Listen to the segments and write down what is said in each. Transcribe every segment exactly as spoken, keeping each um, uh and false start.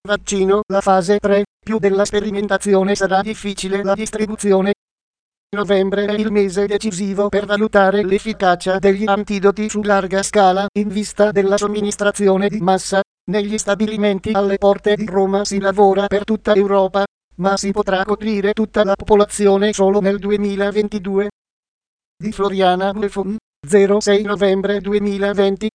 Vaccino, la fase tre, più della sperimentazione sarà difficile la distribuzione. Novembre è il mese decisivo per valutare l'efficacia degli antidoti su larga scala in vista della somministrazione di massa. Negli stabilimenti alle porte di Roma si lavora per tutta Europa, ma si potrà coprire tutta la popolazione solo nel duemilaventidue. Di Floriana Wilfon, zero sei novembre duemilaventi.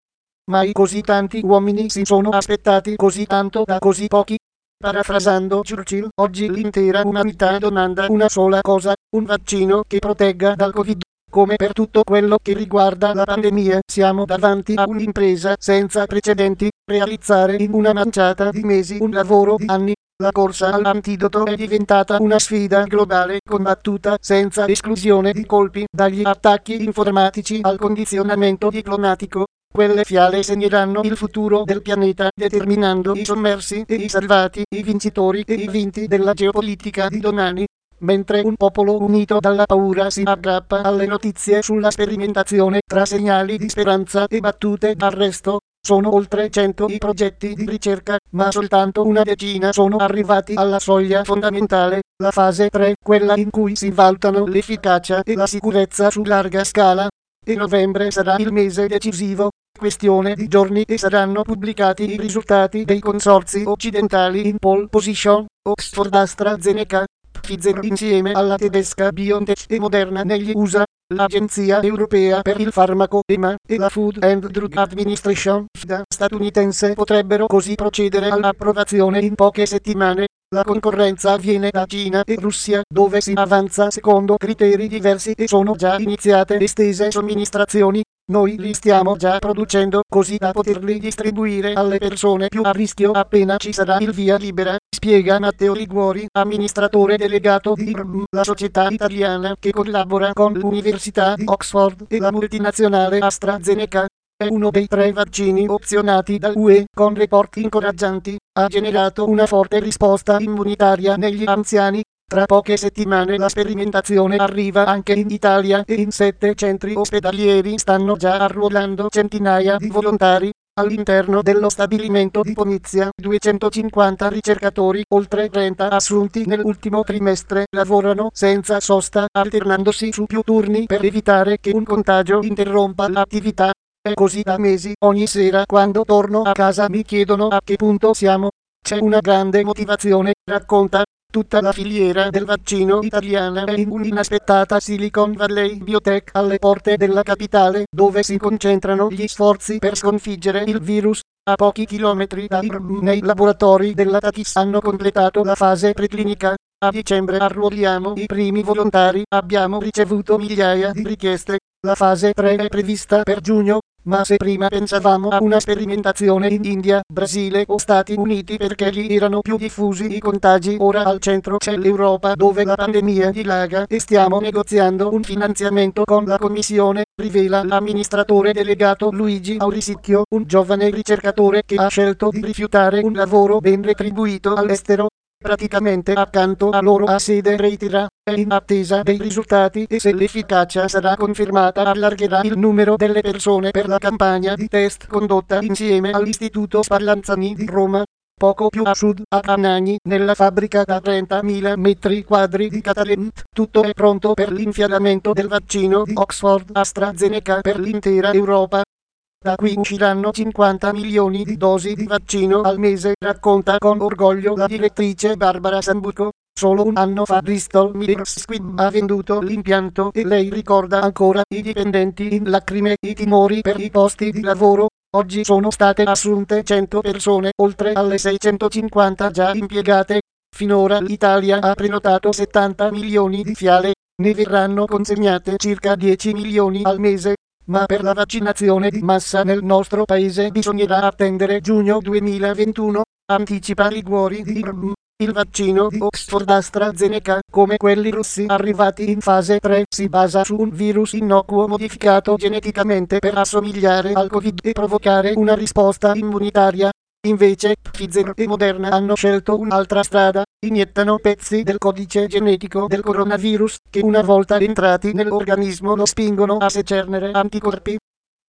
Mai così tanti uomini si sono aspettati così tanto da così pochi. Parafrasando Churchill, oggi l'intera umanità domanda una sola cosa, un vaccino che protegga dal Covid. Come per tutto quello che riguarda la pandemia, siamo davanti a un'impresa senza precedenti, realizzare in una manciata di mesi un lavoro di anni. La corsa all'antidoto è diventata una sfida globale combattuta senza esclusione di colpi, dagli attacchi informatici al condizionamento diplomatico. Quelle fiale segneranno il futuro del pianeta, determinando i sommersi e i salvati, i vincitori e i vinti della geopolitica di domani. Mentre un popolo unito dalla paura si aggrappa alle notizie sulla sperimentazione, tra segnali di speranza e battute d'arresto, sono oltre cento i progetti di ricerca, ma soltanto una decina sono arrivati alla soglia fondamentale, la fase tre, quella in cui si valutano l'efficacia e la sicurezza su larga scala. E novembre sarà il mese decisivo, questione di giorni e saranno pubblicati i risultati dei consorzi occidentali in pole position, Oxford AstraZeneca, Pfizer insieme alla tedesca BioNTech e Moderna negli U S A, l'Agenzia Europea per il Farmaco E M A e la Food and Drug Administration F D A statunitense potrebbero così procedere all'approvazione in poche settimane. La concorrenza avviene da Cina e Russia, dove si avanza secondo criteri diversi e sono già iniziate estese somministrazioni. Noi li stiamo già producendo così da poterli distribuire alle persone più a rischio appena ci sarà il via libera, spiega Matteo Liguori, amministratore delegato di I R M, la società italiana che collabora con l'Università di Oxford e la multinazionale AstraZeneca. È uno dei tre vaccini opzionati dal U E, con report incoraggianti, ha generato una forte risposta immunitaria negli anziani. Tra poche settimane la sperimentazione arriva anche in Italia e in sette centri ospedalieri stanno già arruolando centinaia di volontari. All'interno dello stabilimento di Pomizia, duecentocinquanta ricercatori, oltre trenta assunti nell'ultimo trimestre, lavorano senza sosta, alternandosi su più turni per evitare che un contagio interrompa l'attività. È così da mesi, ogni sera quando torno a casa mi chiedono a che punto siamo. C'è una grande motivazione, racconta. Tutta la filiera del vaccino italiana è in un'inaspettata Silicon Valley Biotech alle porte della capitale, dove si concentrano gli sforzi per sconfiggere il virus. A pochi chilometri da I R M, nei laboratori della Tatis hanno completato la fase preclinica. A dicembre arruoliamo i primi volontari, abbiamo ricevuto migliaia di richieste. La fase tre è prevista per giugno. Ma se prima pensavamo a una sperimentazione in India, Brasile o Stati Uniti perché lì erano più diffusi i contagi, ora al centro c'è l'Europa dove la pandemia dilaga e stiamo negoziando un finanziamento con la Commissione, rivela l'amministratore delegato Luigi Aurisicchio, un giovane ricercatore che ha scelto di rifiutare un lavoro ben retribuito all'estero. Praticamente accanto a loro ha sede Reitera, è in attesa dei risultati e se l'efficacia sarà confermata allargherà il numero delle persone per la campagna di test condotta insieme all'Istituto Spallanzani di Roma. Poco più a sud, a Anagni, nella fabbrica da trentamila metri quadri di Catalent, tutto è pronto per l'infialamento del vaccino di Oxford AstraZeneca per l'intera Europa. Da qui usciranno cinquanta milioni di dosi di vaccino al mese, racconta con orgoglio la direttrice Barbara Sambuco. Solo un anno fa Bristol Myers Squibb ha venduto l'impianto e lei ricorda ancora i dipendenti in lacrime, i timori per i posti di lavoro. Oggi sono state assunte cento persone, oltre alle seicentocinquanta già impiegate. Finora l'Italia ha prenotato settanta milioni di fiale, ne verranno consegnate circa dieci milioni al mese. Ma per la vaccinazione di massa nel nostro paese bisognerà attendere giugno duemilaventuno, anticipa Liguori di I R M. Il vaccino di Oxford AstraZeneca, come quelli russi arrivati in fase tre, si basa su un virus innocuo modificato geneticamente per assomigliare al Covid e provocare una risposta immunitaria. Invece, Pfizer e Moderna hanno scelto un'altra strada, iniettano pezzi del codice genetico del coronavirus, che una volta entrati nell'organismo lo spingono a secernere anticorpi.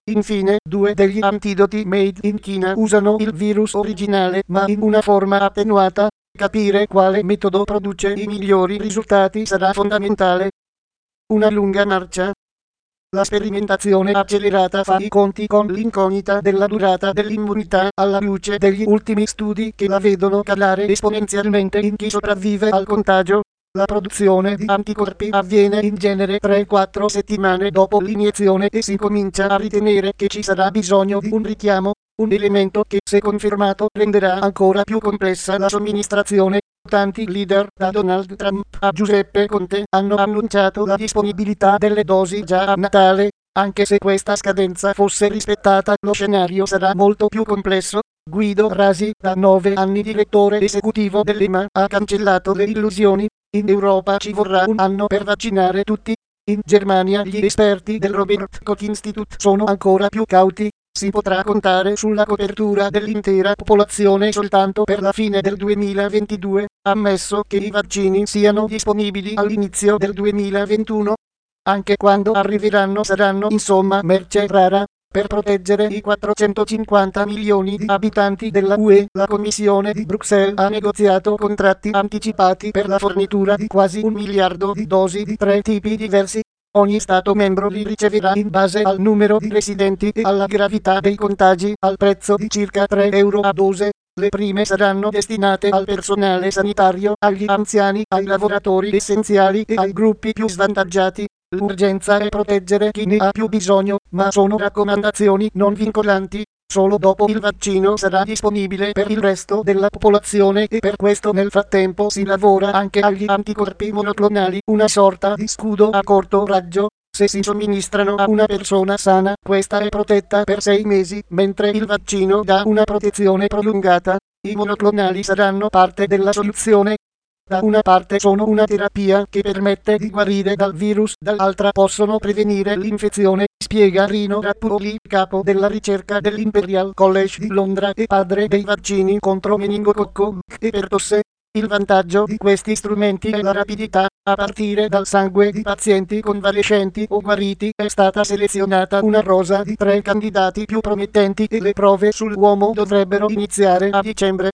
Infine, due degli antidoti made in Cina usano il virus originale ma in una forma attenuata. Capire quale metodo produce i migliori risultati sarà fondamentale. Una lunga marcia. La sperimentazione accelerata fa i conti con l'incognita della durata dell'immunità alla luce degli ultimi studi che la vedono calare esponenzialmente in chi sopravvive al contagio. La produzione di anticorpi avviene in genere tre quattro settimane dopo l'iniezione e si comincia a ritenere che ci sarà bisogno di un richiamo, un elemento che, se confermato, renderà ancora più complessa la somministrazione. Tanti leader, da Donald Trump a Giuseppe Conte, hanno annunciato la disponibilità delle dosi già a Natale. Anche se questa scadenza fosse rispettata, lo scenario sarà molto più complesso. Guido Rasi, da nove anni direttore esecutivo dell'E M A, ha cancellato le illusioni. In Europa ci vorrà un anno per vaccinare tutti. In Germania gli esperti del Robert Koch Institute sono ancora più cauti. Si potrà contare sulla copertura dell'intera popolazione soltanto per la fine del duemilaventidue, ammesso che i vaccini siano disponibili all'inizio del duemilaventuno. Anche quando arriveranno saranno insomma merce rara. Per proteggere i quattrocentocinquanta milioni di abitanti della U E, la Commissione di Bruxelles ha negoziato contratti anticipati per la fornitura di quasi un miliardo di dosi di tre tipi diversi. Ogni Stato membro li riceverà in base al numero di residenti e alla gravità dei contagi, al prezzo di circa tre euro a dose. Le prime saranno destinate al personale sanitario, agli anziani, ai lavoratori essenziali e ai gruppi più svantaggiati. L'urgenza è proteggere chi ne ha più bisogno, ma sono raccomandazioni non vincolanti. Solo dopo il vaccino sarà disponibile per il resto della popolazione e per questo nel frattempo si lavora anche agli anticorpi monoclonali, una sorta di scudo a corto raggio. Se si somministrano a una persona sana, questa è protetta per sei mesi, mentre il vaccino dà una protezione prolungata. I monoclonali saranno parte della soluzione. Da una parte sono una terapia che permette di guarire dal virus, dall'altra possono prevenire l'infezione, spiega Rino Rappuoli, capo della ricerca dell'Imperial College di Londra e padre dei vaccini contro meningococco e pertosse. Il vantaggio di questi strumenti è la rapidità. A partire dal sangue di pazienti convalescenti o guariti è stata selezionata una rosa di tre candidati più promettenti e le prove sull'uomo dovrebbero iniziare a dicembre.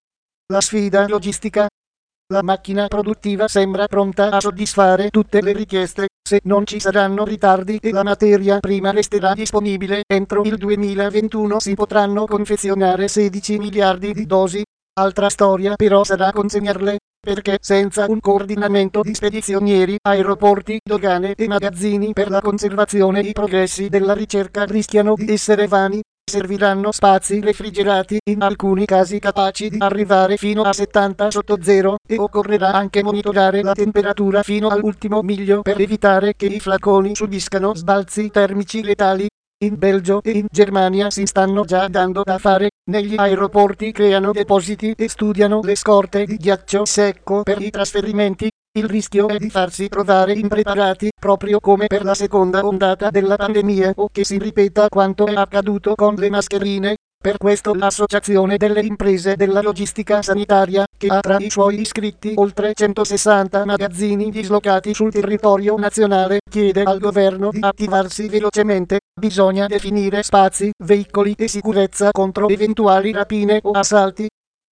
La sfida logistica. La macchina produttiva sembra pronta a soddisfare tutte le richieste, se non ci saranno ritardi e la materia prima resterà disponibile entro il duemilaventuno si potranno confezionare sedici miliardi di dosi. Altra storia però sarà consegnarle, perché senza un coordinamento di spedizionieri, aeroporti, dogane e magazzini per la conservazione i progressi della ricerca rischiano di essere vani. Serviranno spazi refrigerati, in alcuni casi capaci di arrivare fino a settanta sotto zero, e occorrerà anche monitorare la temperatura fino all'ultimo miglio per evitare che i flaconi subiscano sbalzi termici letali. In Belgio e in Germania si stanno già dando da fare. Negli aeroporti creano depositi e studiano le scorte di ghiaccio secco per i trasferimenti. Il rischio è di farsi trovare impreparati, proprio come per la seconda ondata della pandemia, o che si ripeta quanto è accaduto con le mascherine. Per questo l'Associazione delle imprese della logistica sanitaria, che ha tra i suoi iscritti oltre centosessanta magazzini dislocati sul territorio nazionale, chiede al governo di attivarsi velocemente. Bisogna definire spazi, veicoli e sicurezza contro eventuali rapine o assalti.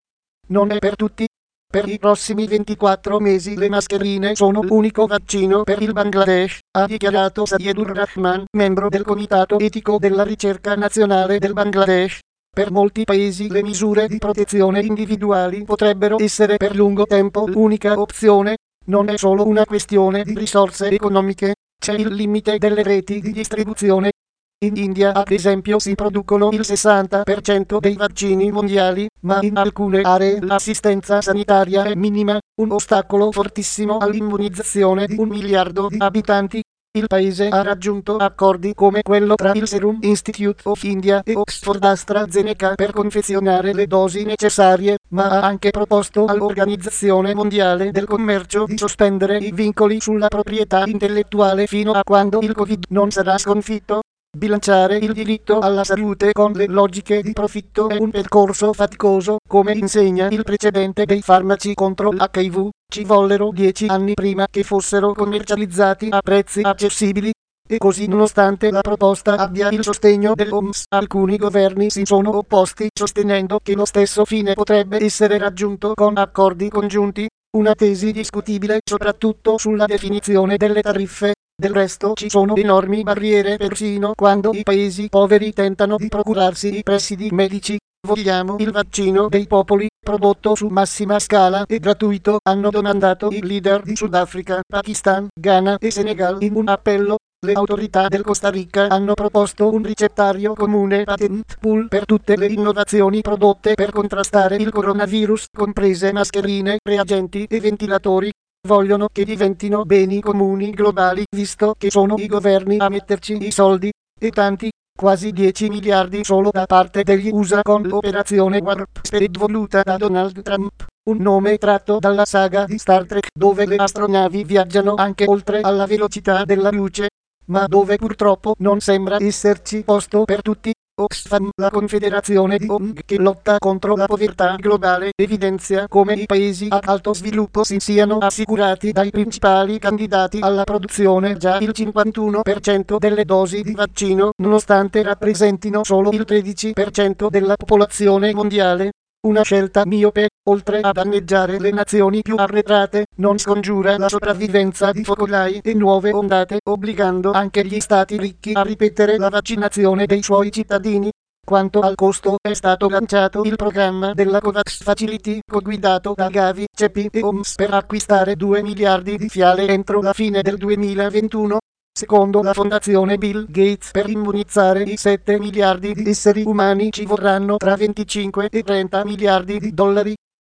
Non è per tutti. Per i prossimi ventiquattro mesi le mascherine sono l'unico vaccino per il Bangladesh, ha dichiarato Sayedur Rahman, membro del Comitato Etico della Ricerca Nazionale del Bangladesh. Per molti paesi le misure di protezione individuali potrebbero essere per lungo tempo l'unica opzione. Non è solo una questione di risorse economiche, c'è il limite delle reti di distribuzione. In India, ad esempio, si producono il sessanta per cento dei vaccini mondiali, ma in alcune aree l'assistenza sanitaria è minima, un ostacolo fortissimo all'immunizzazione di un miliardo di abitanti. Il paese ha raggiunto accordi come quello tra il Serum Institute of India e Oxford AstraZeneca per confezionare le dosi necessarie, ma ha anche proposto all'Organizzazione Mondiale del Commercio di sospendere i vincoli sulla proprietà intellettuale fino a quando il Covid non sarà sconfitto. Bilanciare il diritto alla salute con le logiche di profitto è un percorso faticoso, come insegna il precedente dei farmaci contro l'H I V. Ci vollero dieci anni prima che fossero commercializzati a prezzi accessibili. E così, nonostante la proposta abbia il sostegno dell'O M S, alcuni governi si sono opposti, sostenendo che lo stesso fine potrebbe essere raggiunto con accordi congiunti, una tesi discutibile soprattutto sulla definizione delle tariffe. Del resto ci sono enormi barriere persino quando i paesi poveri tentano di procurarsi i presidi medici. Vogliamo il vaccino dei popoli, prodotto su massima scala e gratuito, hanno domandato i leader di Sudafrica, Pakistan, Ghana e Senegal in un appello. Le autorità del Costa Rica hanno proposto un ricettario comune patent pool per tutte le innovazioni prodotte per contrastare il coronavirus, comprese mascherine, reagenti e ventilatori. Vogliono che diventino beni comuni globali, visto che sono i governi a metterci i soldi, e tanti, quasi dieci miliardi solo da parte degli U S A con l'operazione Warp Speed voluta da Donald Trump. Un nome tratto dalla saga di Star Trek, dove le astronavi viaggiano anche oltre alla velocità della luce, ma dove purtroppo non sembra esserci posto per tutti. Oxfam, la confederazione di O N G che lotta contro la povertà globale, evidenzia come i paesi ad alto sviluppo si siano assicurati dai principali candidati alla produzione già il cinquantuno per cento delle dosi di vaccino, nonostante rappresentino solo il tredici per cento della popolazione mondiale. Una scelta miope, oltre a danneggiare le nazioni più arretrate, non scongiura la sopravvivenza di focolai e nuove ondate, obbligando anche gli stati ricchi a ripetere la vaccinazione dei suoi cittadini. Quanto al costo, è stato lanciato il programma della COVAX Facility, co-guidato da Gavi, C E P I e O M S per acquistare due miliardi di fiale entro la fine del duemilaventuno. Secondo la fondazione Bill Gates, per immunizzare i sette miliardi di esseri umani ci vorranno tra venticinque e trenta miliardi di dollari.